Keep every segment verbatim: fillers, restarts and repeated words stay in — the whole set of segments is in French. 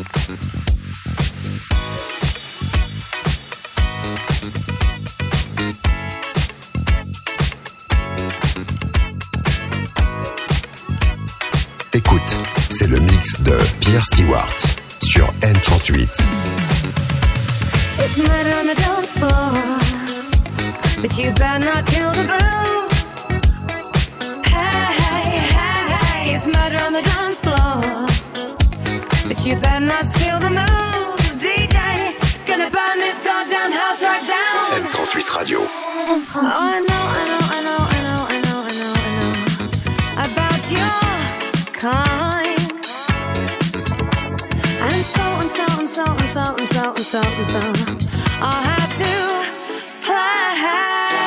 Écoute, c'est le mix de Pierre Stewart sur M trente-huit. It's murder on the dance floor, but you better not kill the groove. Hey, hey, hey, hey, it's murder on the dance floor, but you better not steal the moves. D J, gonna burn this goddamn house right down. M trente-huit Radio. M trente-huit. Oh, I know, I know, I know, I know, I know, I know, I know about your kind. And so and so and so and so and so and so and so I'll have to play.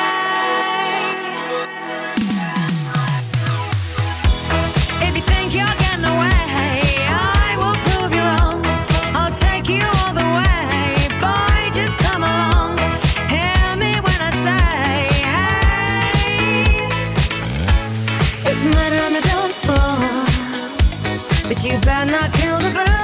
If you think you're getting away, I will prove you wrong. I'll take you all the way. Boy, just come along. Hear me when I say, hey. It's murder on the dance floor, but you better not kill the groove.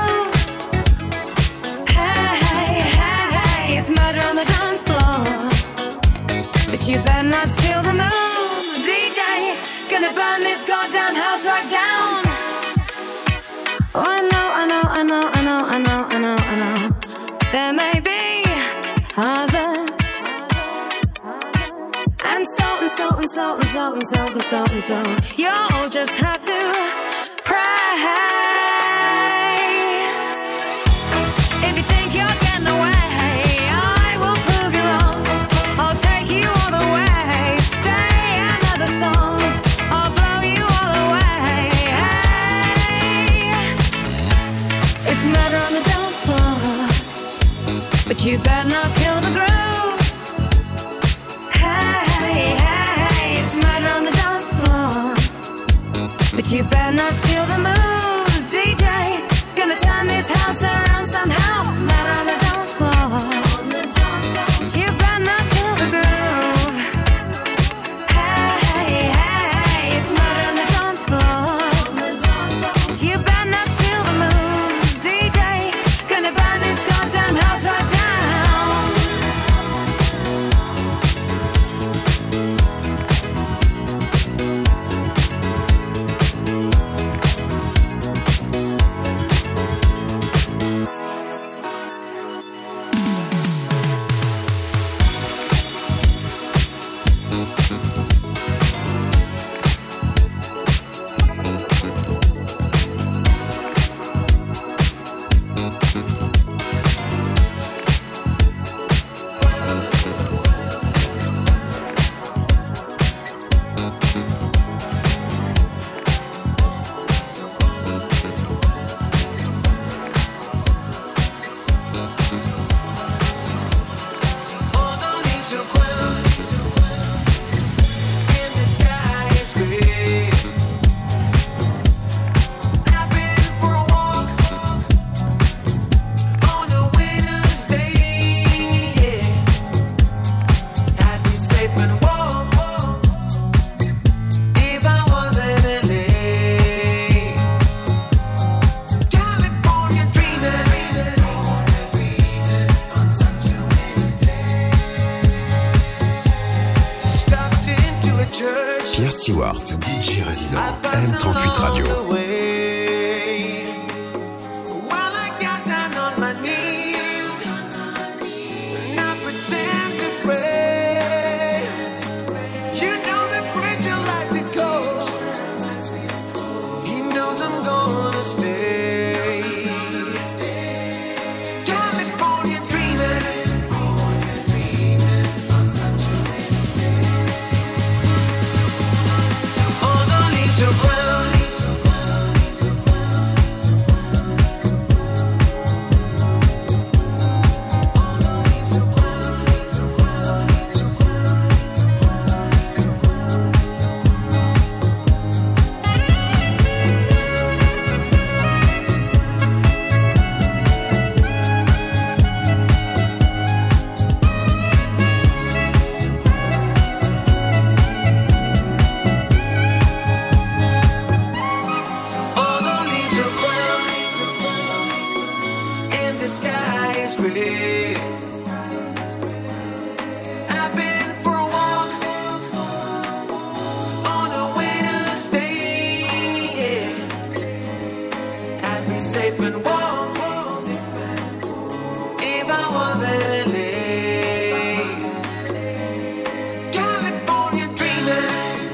It's murder on the dance floor, but you better not steal the moves. D J, gonna burn this goddamn house right down. Oh, I know, I know, I know, I know, I know, I know, I know. There may be others, and so and so and so and so and so and so and so. You'll just have to pray. If you think you're getting away, but you better not kill the groove. Hey, hey, hey, it's murder on the dance floor, but you better not steal the moves. D J, gonna turn this house around somehow. Murder on the dance floor, but you better not kill the groove. Hey, hey, hey, it's murder on the dance floor, but you better not steal the moves. D J, gonna burn this goddamn house right down. Pierre Stewart, D J résident, M trente-huit Radio. Ground. is gray. I've been for a walk on a Wednesday. Yeah. I'd be safe and warm if I was in L A. California dreaming.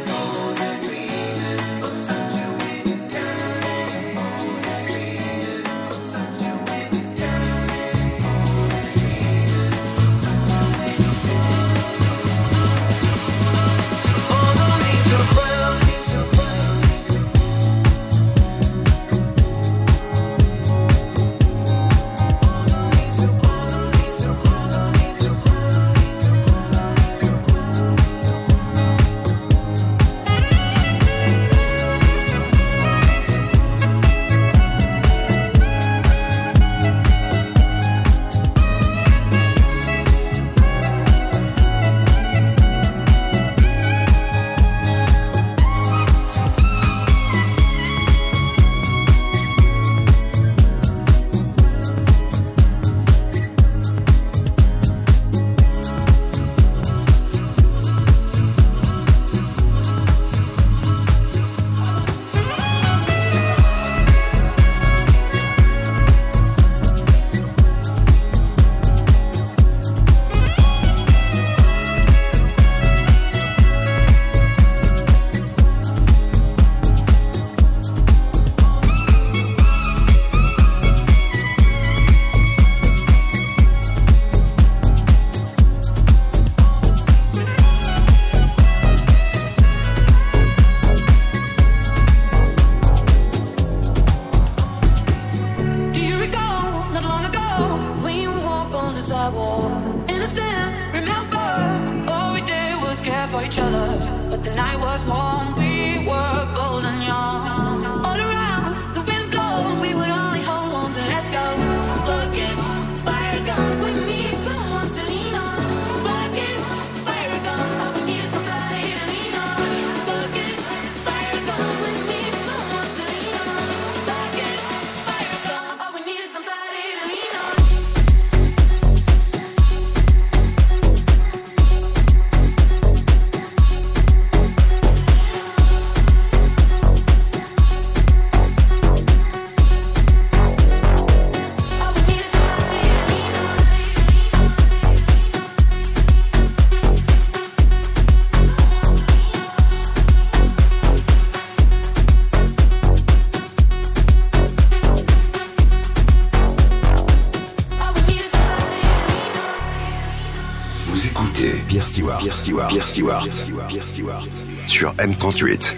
Pierre Stewart. Pierre Stewart. Pierre Stewart. Pierre Stewart. Sur M trente-huit.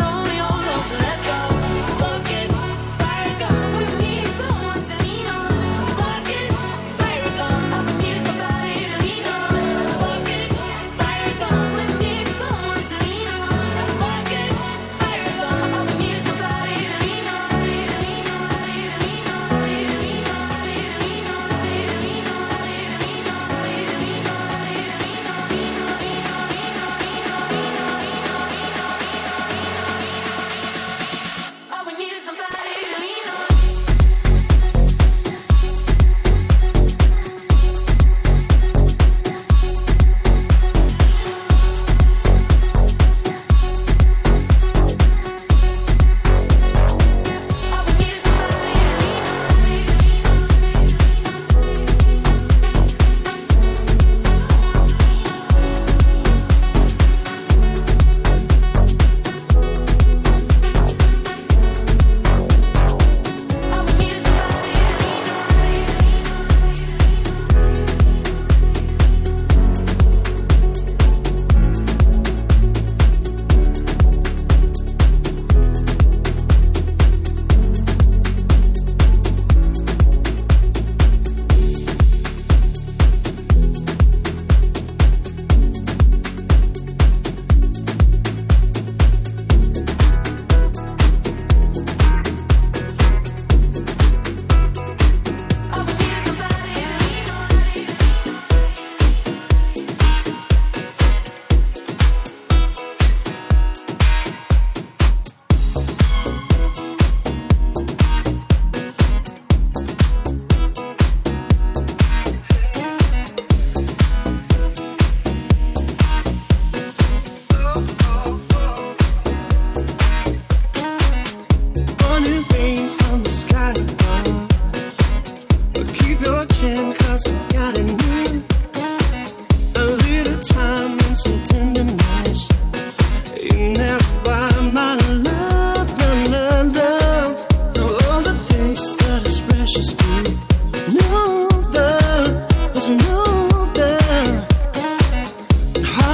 Someone to lean on.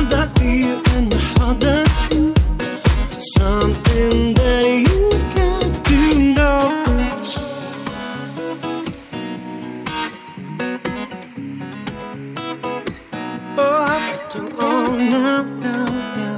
heart that beat and the heart that's true. Something that you've got to know. Oh, I've got to own now, now, now.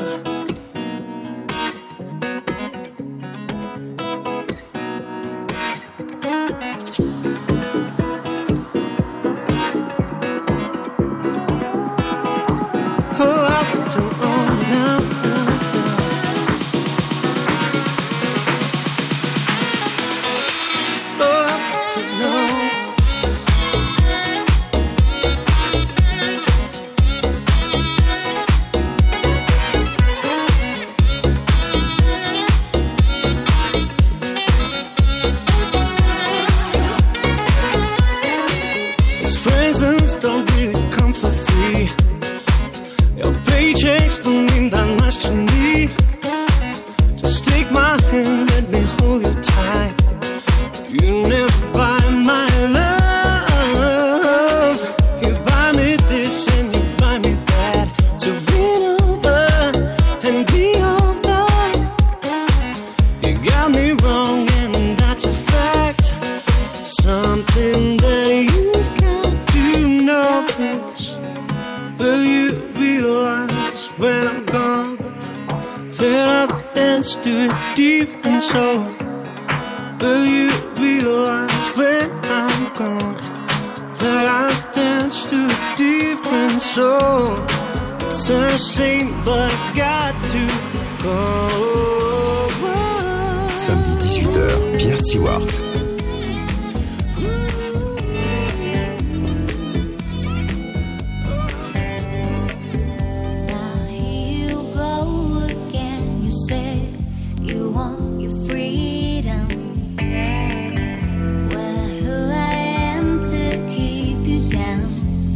Oh, I've got to own now, now, now. Oh, I've got to know. These presents don't really come for free. Your paychecks don't mean that much to me. Just take my hand, let me hold you tight. You never buy my love. You buy me this and you buy me that. To win over and be over. You got me wrong and that's a fact. Something that you've got to know. Will you realize when I'm gone that I've danced to a different soul? Will you realize when I'm gone that I've danced to a different soul? It's a shame, but I got to go. Samedi dix-huit heures, Pierre Stewart. Now here you go again. You say you want your freedom. Well, who I am to keep you down?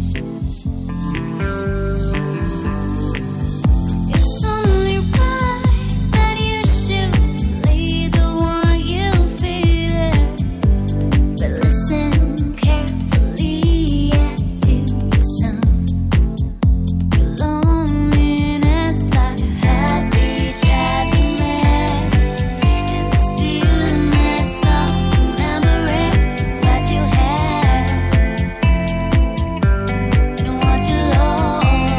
It's only right that you should lead the one you feel it. But listen carefully and to the sound. Your loneliness like a happy drives you mad. And the stillness of memory is what you have. And what you lost.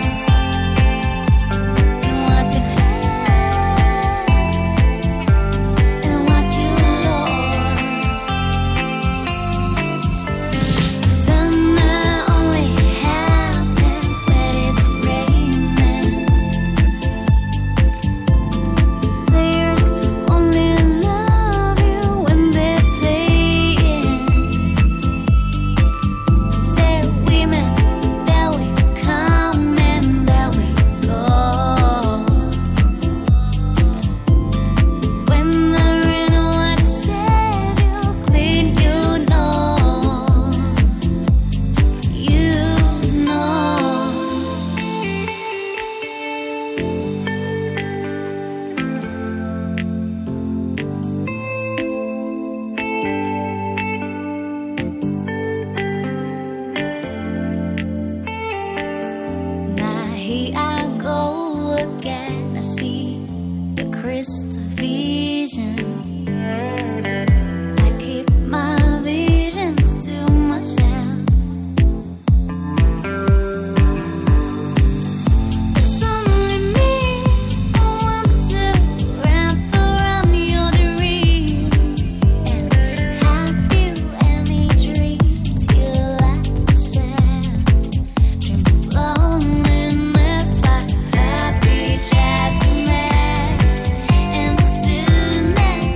And what you had. And what you lost. Summer only happens when it's raining. Players only love you when they're playing. Say women, there we come and there we go. When they're in what shade you clean, you know. You know. Now here I go again. I see the crystal vision. I keep my visions to myself. It's only me who wants to wrap around your dreams. And have you any dreams you like to share? Dreams of loneliness like a happy drives you mad. And the stillness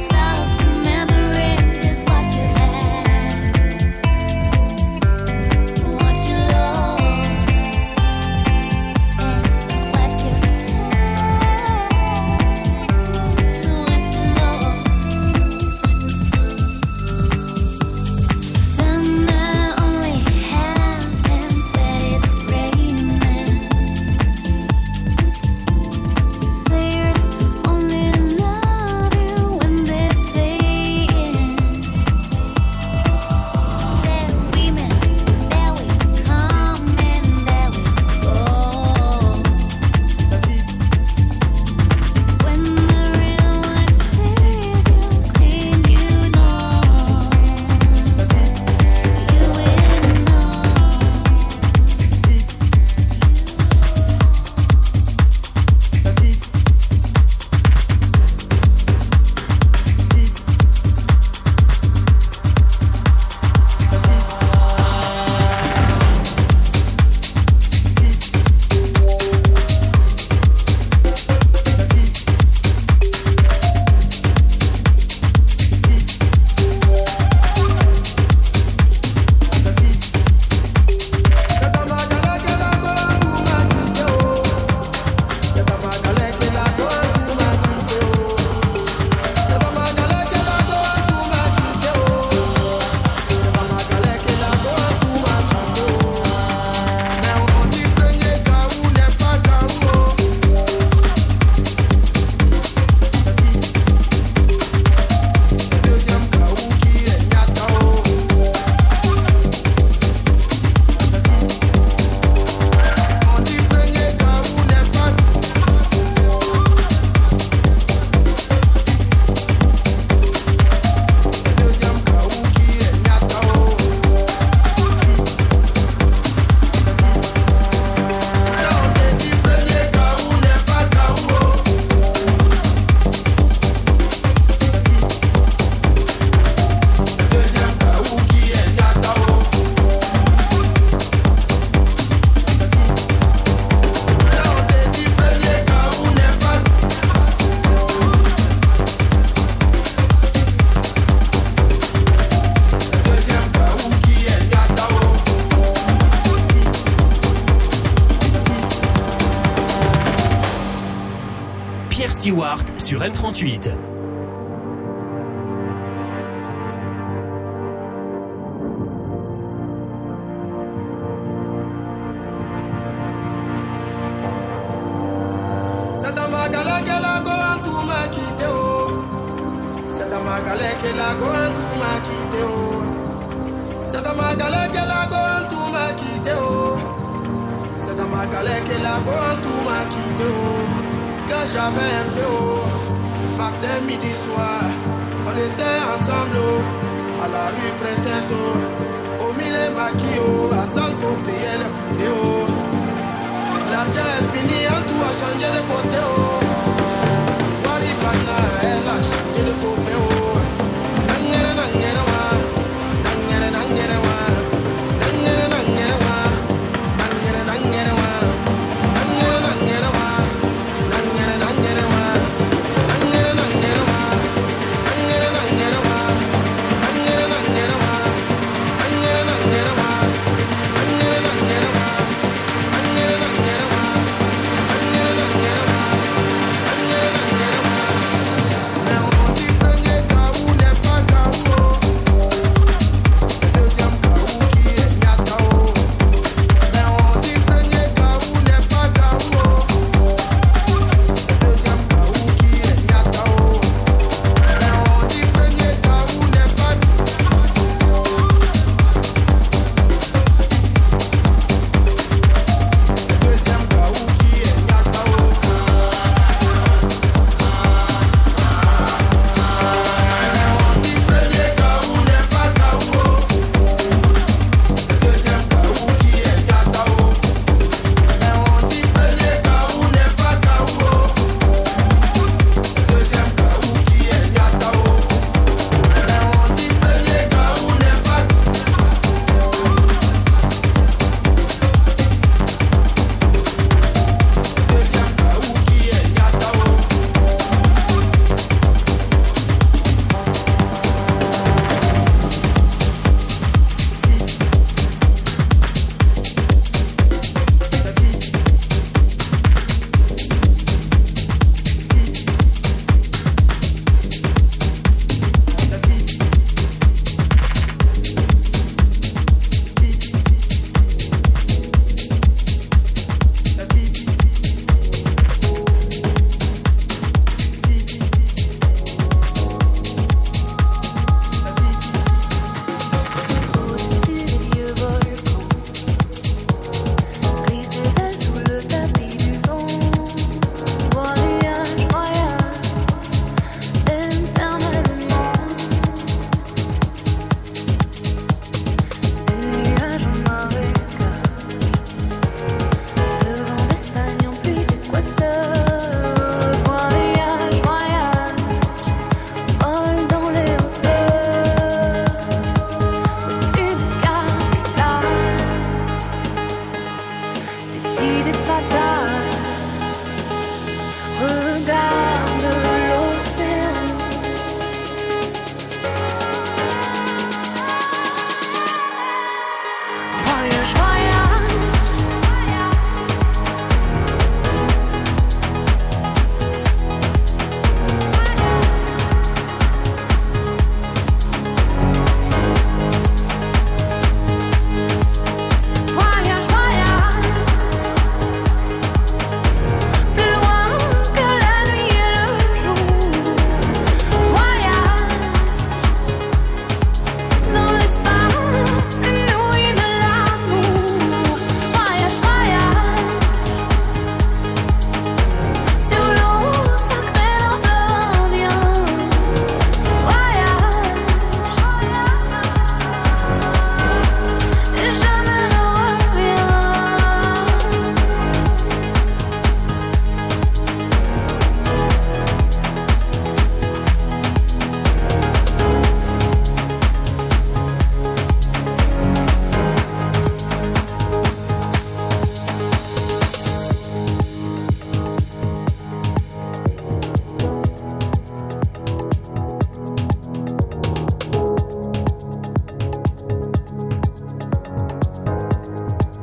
Pierre Stewart sur M trente-huit. C'est dans ma galère que la gohan tout m'a quitté oh. C'est dans ma galère que la gohan tout m'a quitté oh. C'est dans ma galère que la gohan tout m'a quitté oh. C'est dans ma galère que la gohan tout m'a quitté oh. Quand j'avais un peu oh. Matin, midi, soir, on était ensemble oh. À la rue Princesse oh. Au milieu maquis oh. À salle faut payer le prix oh. L'argent est fini, en tout a changé de côté oh. Waribana, elle a changé de côté oh. Nangere nangere wa, nangere nangere wa, nangere nangere wa, nangere nangere wa, nangere nangere wa, nangere nangere wa, nangere nangere wa, nangere nangere wa, nangere nangere wa, nangere nangere wa, nangere nangere wa.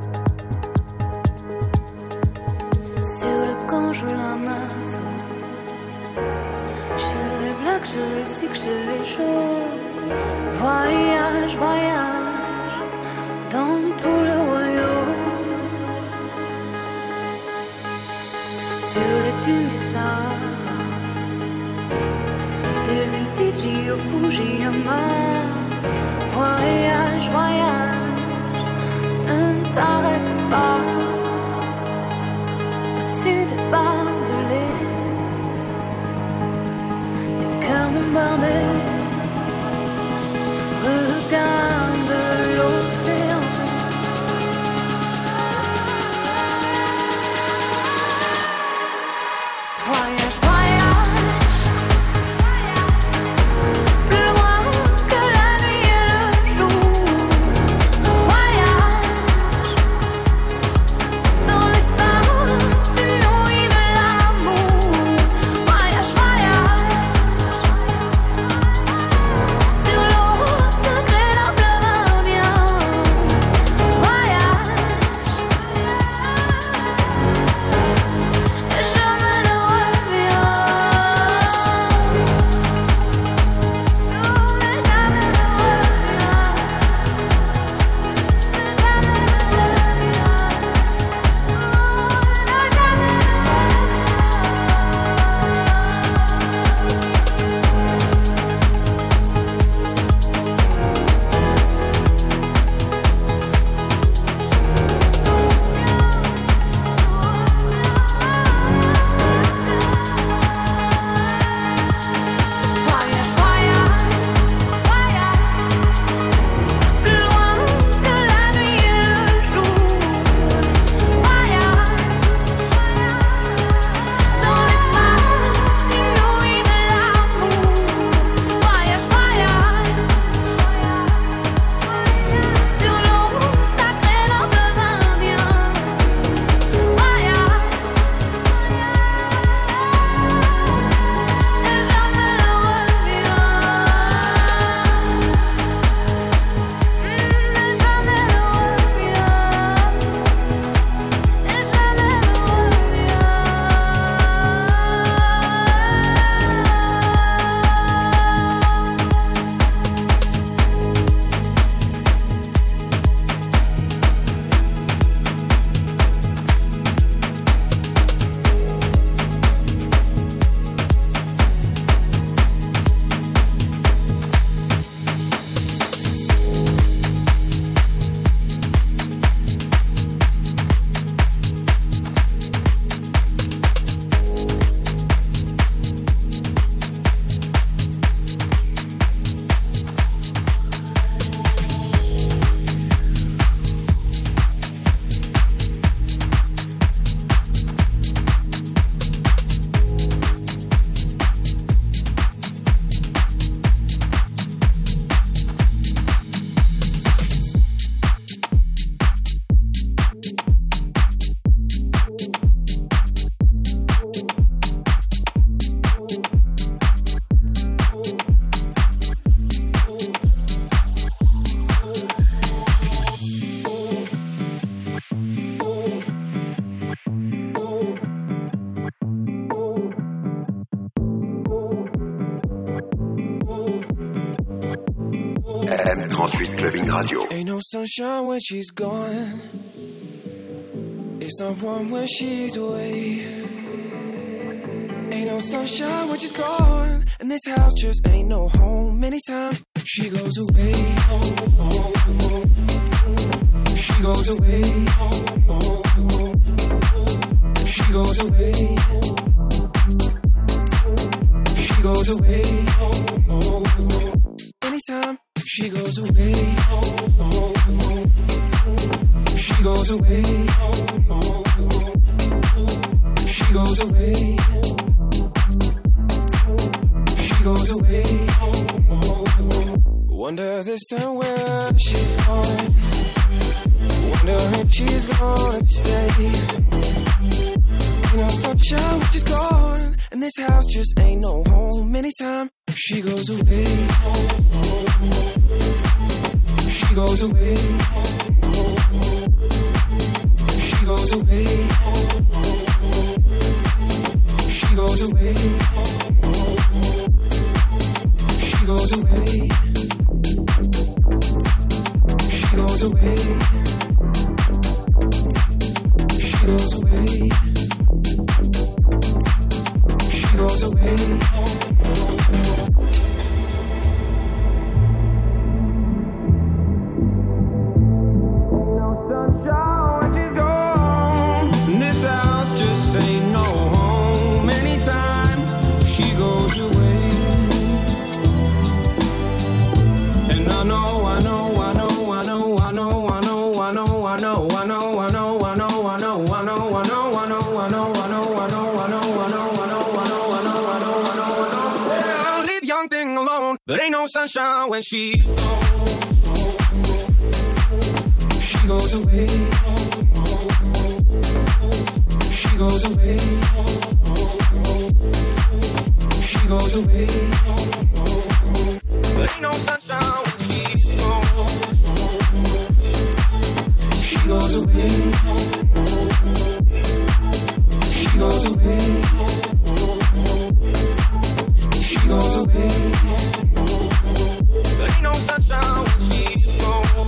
Sur le camp joue l'amazo, que je les sais, que je les chaud. Voyage, voyage dans tout le royaume. Sur les dunes du Sahara, des îles Fidji au Fujiyama. Voyage, voyage, ne t'arrête pas. Au-dessus des barbelés, des cœurs bombardés. Regarde l'océan. Voyage, voyage, plus loin que la nuit et le jour. Voyage dans l'espace inouï de l'amour. Voyage, voyage sur l'eau sacrée d'un fleuve indien. Voyage et jamais ne reviens. Non, mais jamais ne reviens. Jamais ne Voyage, voyage, voyage, plus loin que la nuit et le jour. Voyage dans l'espace inouï de l'amour. Voyage, voyage sur l'eau sacrée d'un fleuve indien. Voyage et jamais ne reviens. Mais jamais ne reviens. Et jamais ne M trente-huit Clubbing Radio. Ain't no sunshine when she's gone. It's not warm when she's away. Ain't no sunshine when she's gone. And this house just ain't no home. Anytime she goes away, she goes away, she goes away, she goes away. Anytime she goes away, she goes away, she goes away, she goes away. Wonder this time where she's gone. Wonder if she's gonna stay. You know, sunshine when she's gone, and this house just ain't no home. Anytime she goes away, she goes away, she goes away, she goes away, but ain't no sunshine when she she goes away. She goes away. She goes away. But ain't no sunshine when she's gone. She goes away. She goes away. She goes away. But ain't no sunshine when she's gone.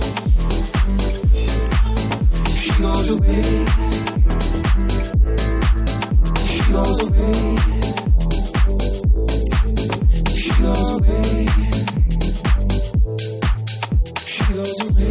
She goes away. She goes away. She goes away. She goes away.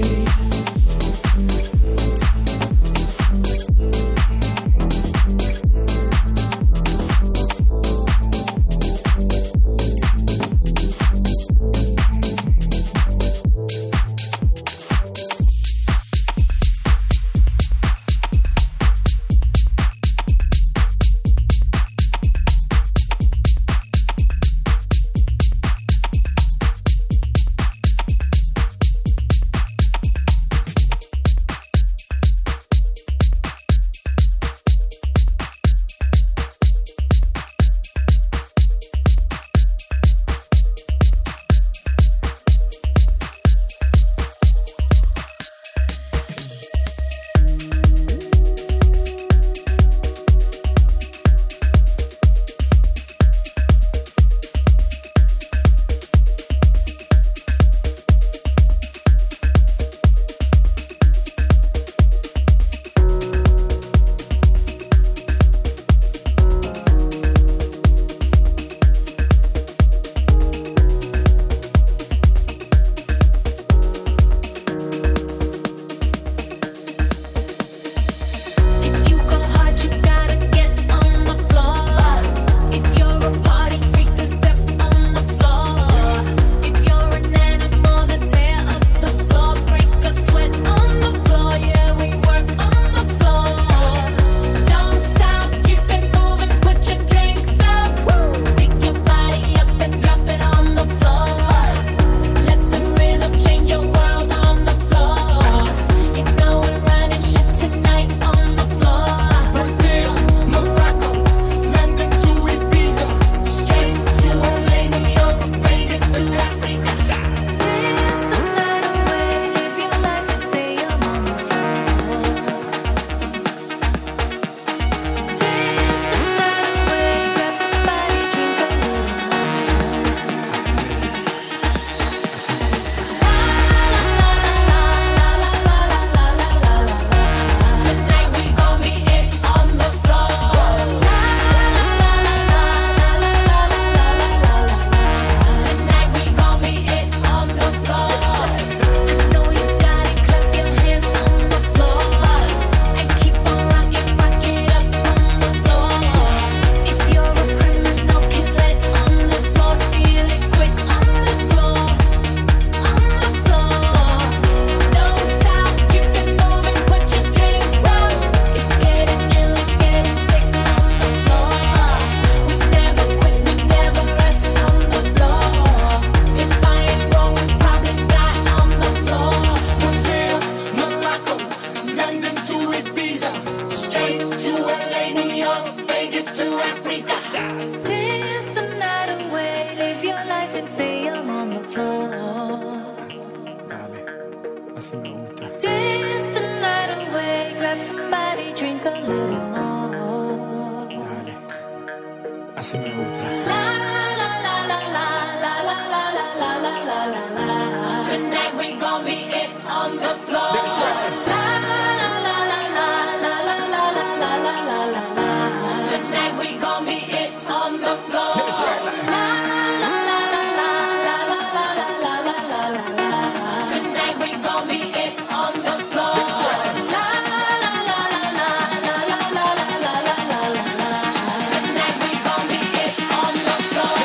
Tonight we gon' be it on the floor.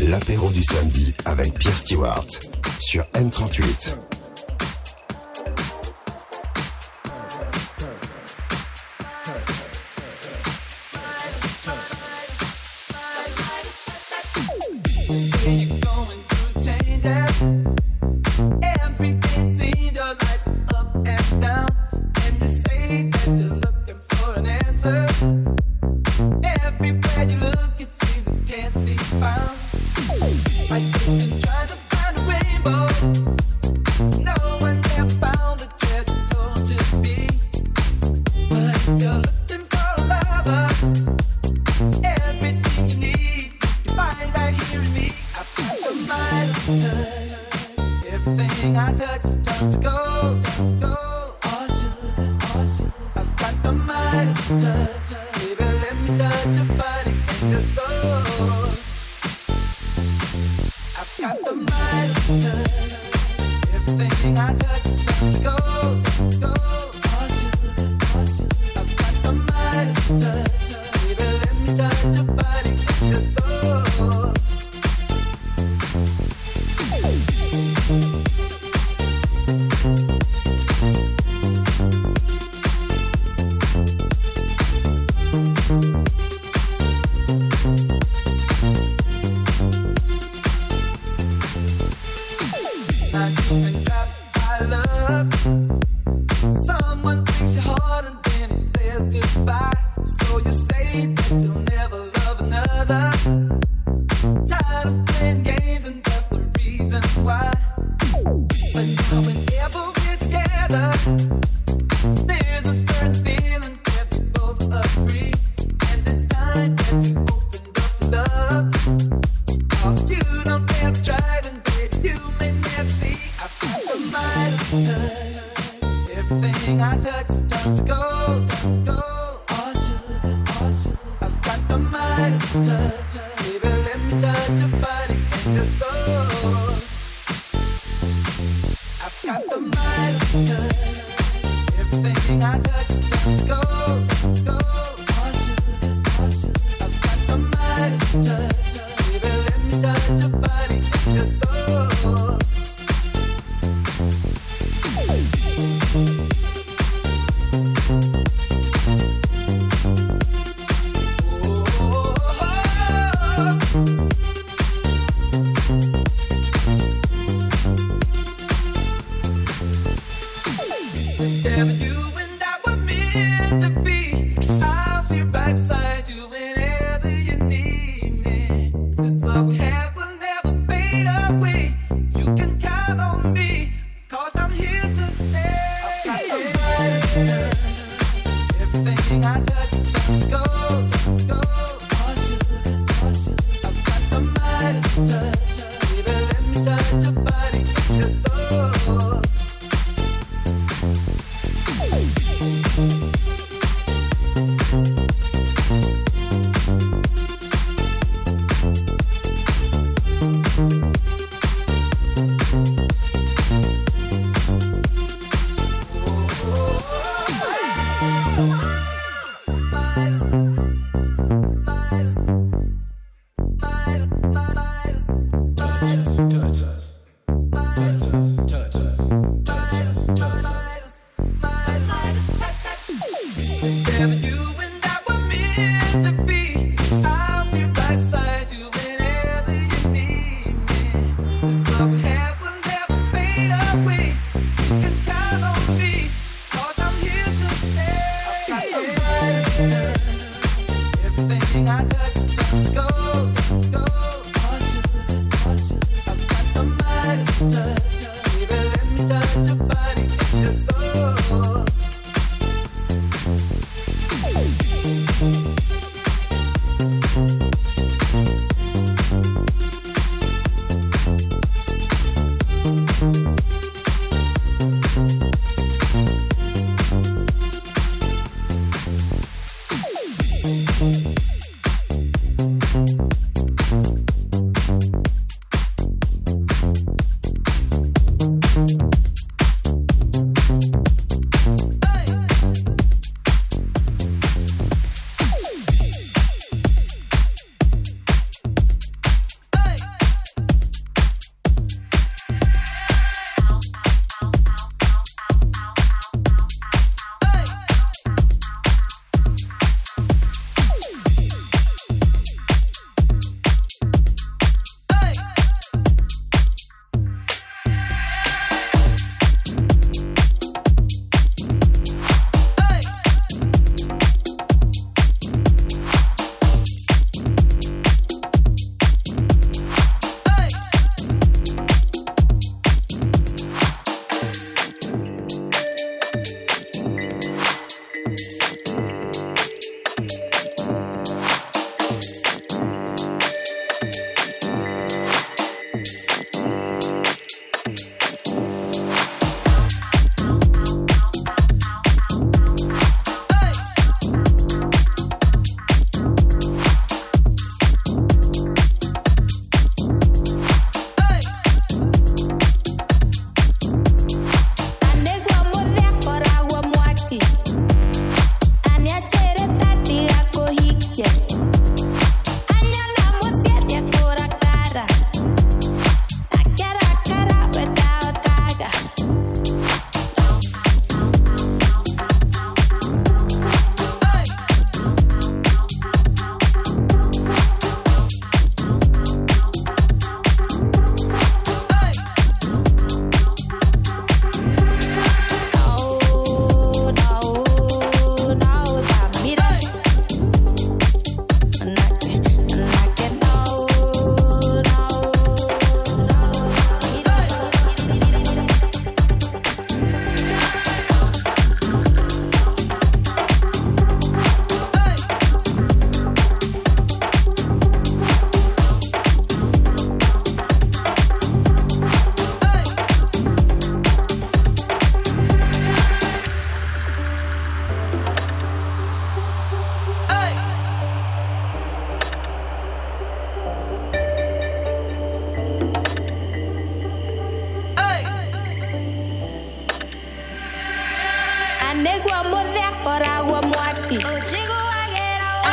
l'apéro du samedi avec Pierre Stewart sur M trente-huit.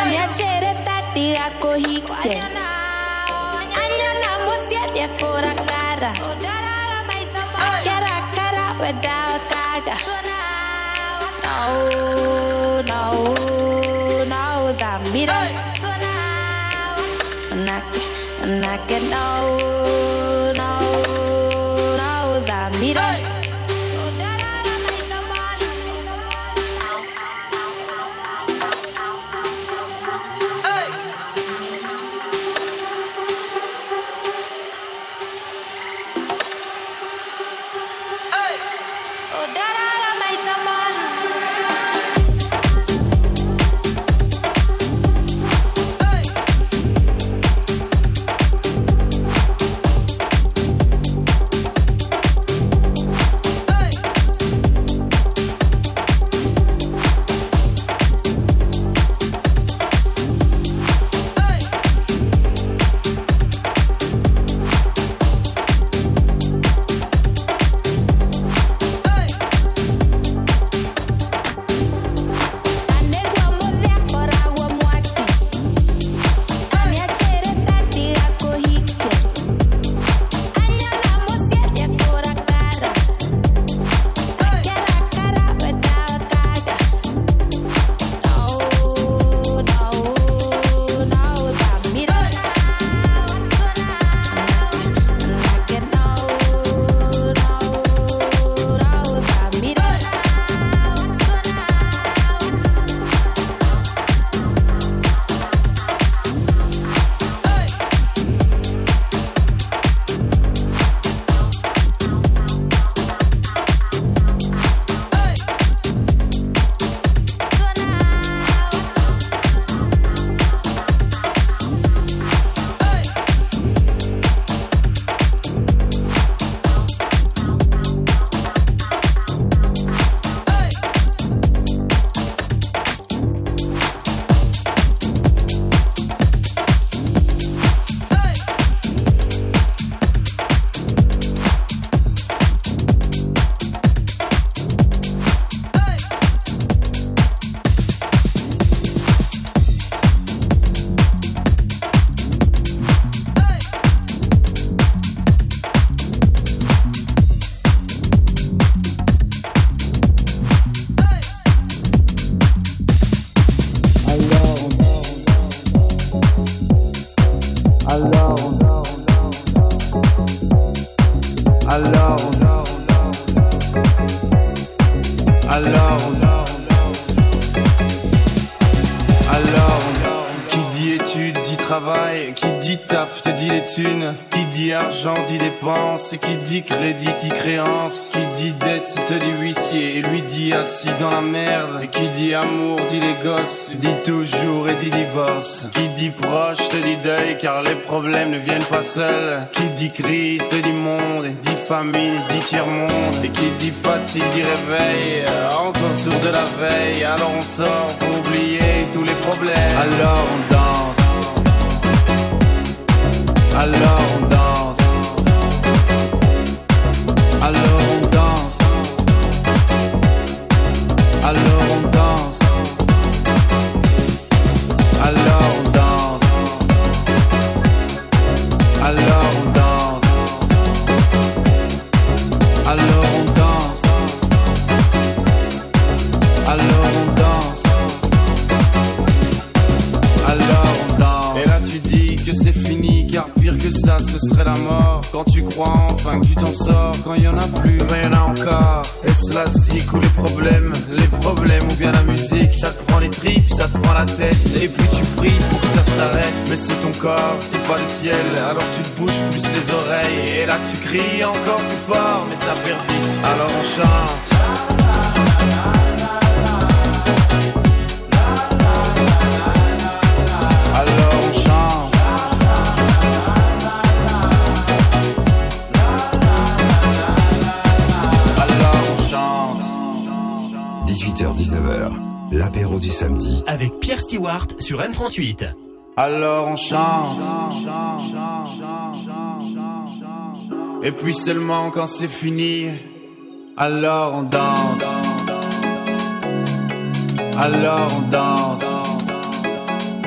Anya chere tati ako hike. Anya na mosia dia kora kara. Akara kara without kaga. No, no, no, da mira. Nake, nake, no, no, no, da mira. Qui dit argent dit dépense, qui dit crédit dit créance, qui dit dette te dit huissier et lui dit assis dans la merde, et qui dit amour dit les gosses, dit toujours et dit divorce, qui dit proche te dit deuil car les problèmes ne viennent pas seuls, qui dit crise te dit monde, et dit famine dit tiers-monde, et qui dit fatigue dit réveil, encore sourd de la veille, alors on sort pour oublier tous les problèmes, alors on danse. Alors on danse, alors on danse, alors on danse, alors on danse, alors on danse, alors on danse, alors on danse, alors on danse. Et là tu dis que c'est fini car pire que ça ce serait la mort. Quand tu crois enfin que tu t'en sors, quand il y en a plus, ben il y en a encore. Est-ce la zik ou les problèmes, les problèmes ou bien la musique, ça te prend les tripes, ça te prend la tête, et puis tu pries pour que ça s'arrête. Mais c'est ton corps, c'est pas le ciel, alors tu te bouges plus les oreilles, et là tu cries encore plus fort, mais ça persiste, alors on chante. Alors on chante. Alors on chante. dix-huit heures dix-neuf heures, l'apéro du samedi. Avec Pierre Stewart sur M trente-huit. Alors on chante. Et puis seulement quand c'est fini, alors on danse. Alors on danse.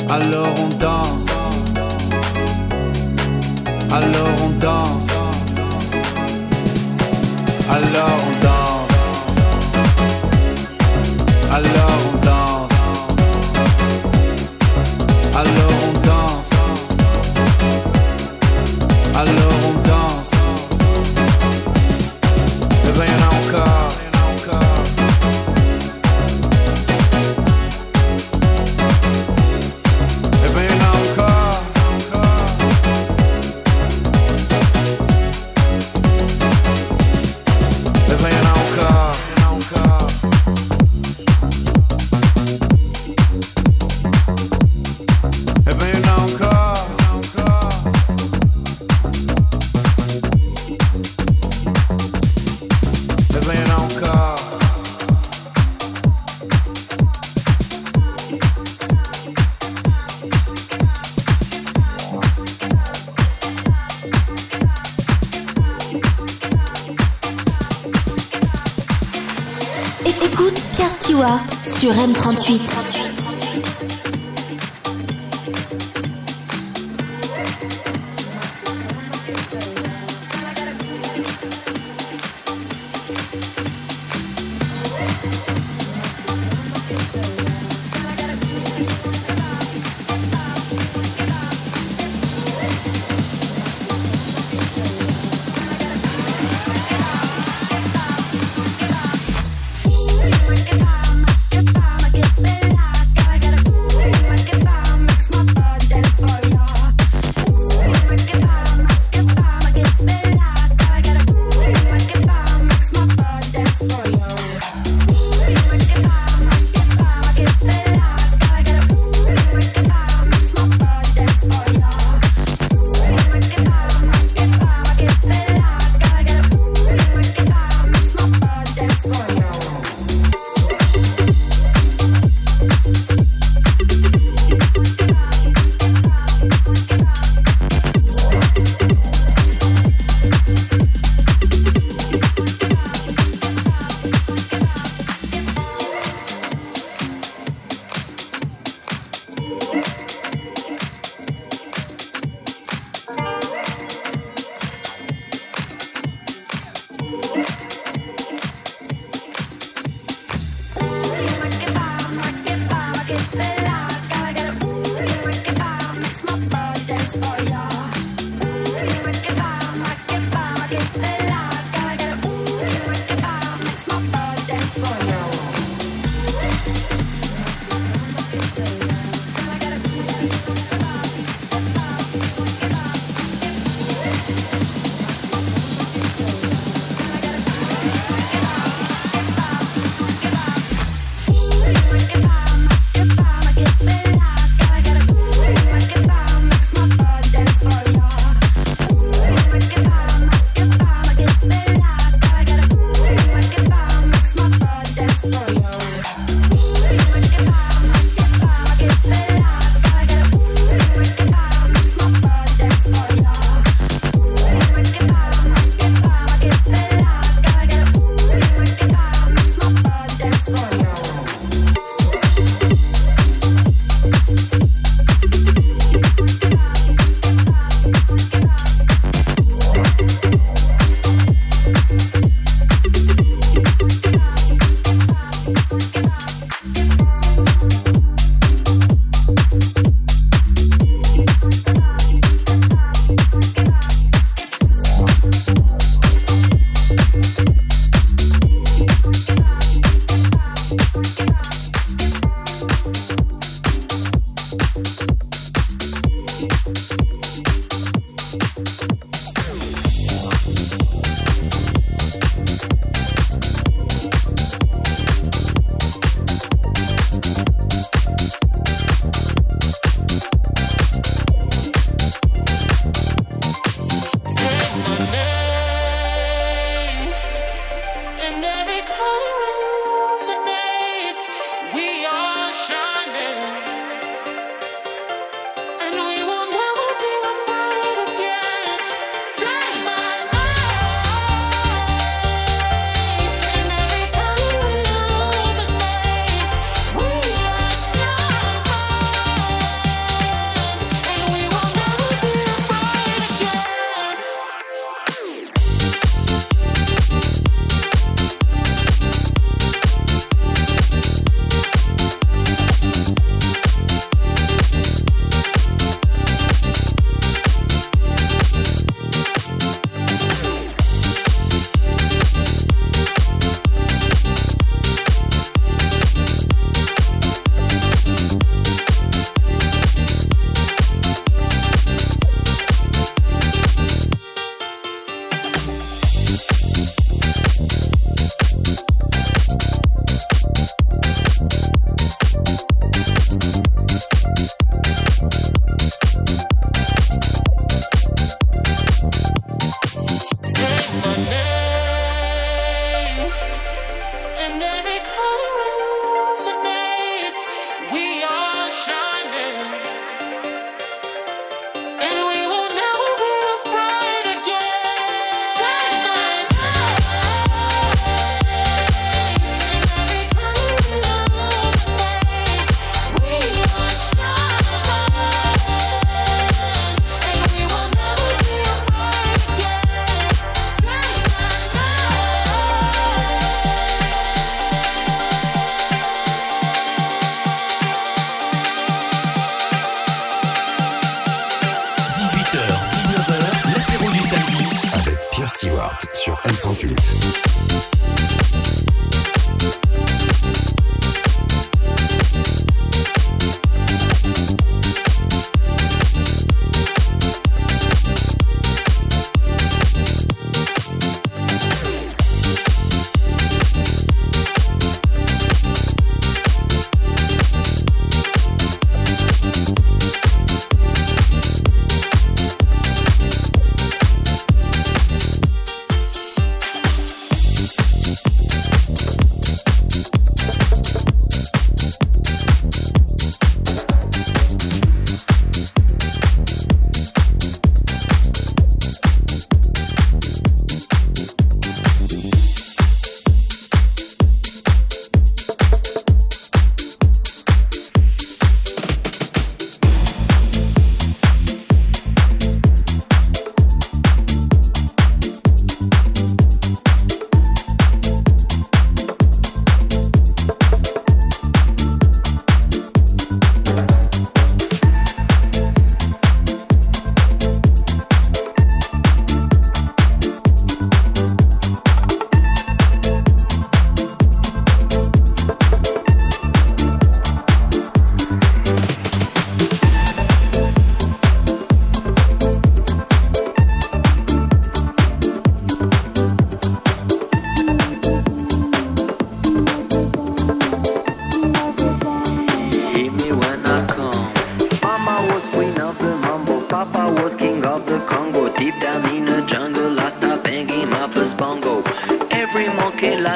alors on danse, alors on danse, alors on danse, alors on danse, alors on danse, alors on danse. Eh ben y'en a encore, y'en a encore. Eh ben y'en a encore, encore. Eh ben y'en a encore, y'en a encore. Eh ben y'en a encore, encore. Eh ben y'en a encore. Écoute Pierre Stewart sur M trente-huit. And every call that night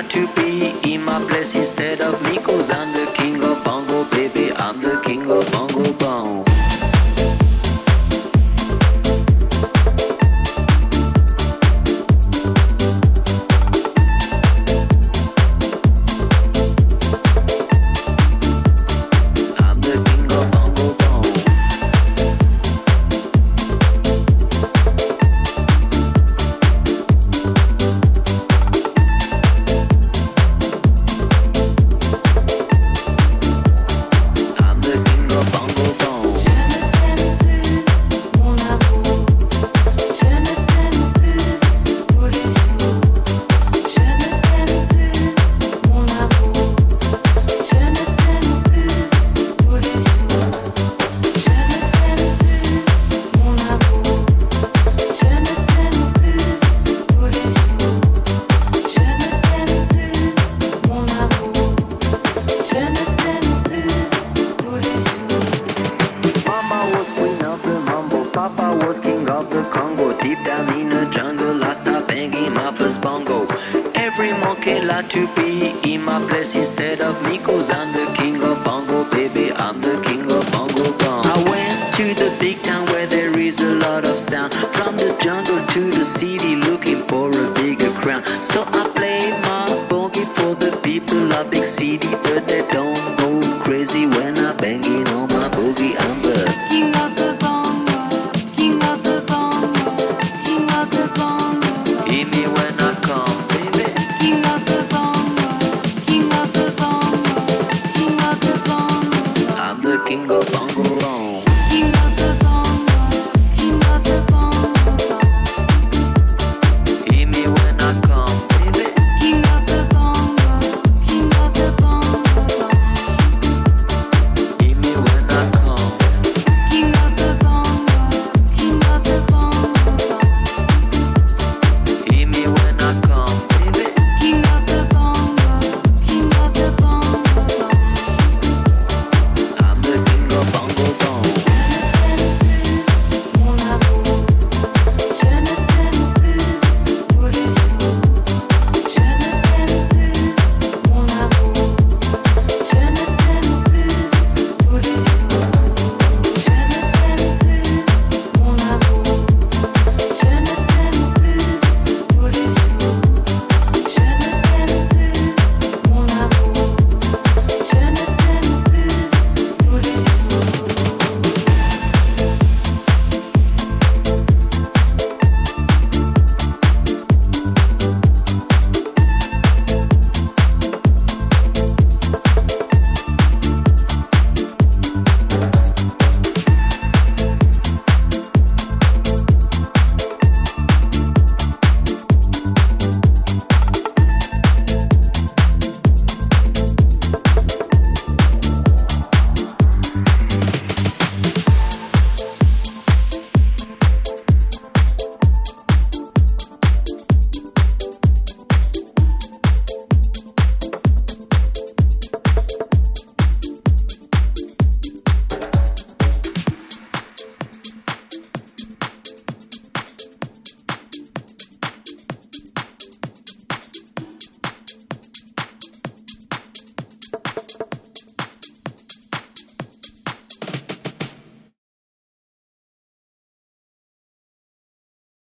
glad to be in my place instead of me, 'cause I'm the king of bongo, baby, I'm the king of bongo bong. To be in my place instead of me, 'cause I'm the king of bongo, baby, I'm the king of bongo bong. I went to the big town where there is a lot of sound, from the jungle to the city looking for a bigger crown. So I play my boogie for the people of big city, but they don't go crazy when I banging on my boogie. I'm the king of the bongo, king of the bongo, king of the bongo. Hear me when I come, baby. King of the bongo, king of the bongo, king of the bongo. I'm the king of bongo.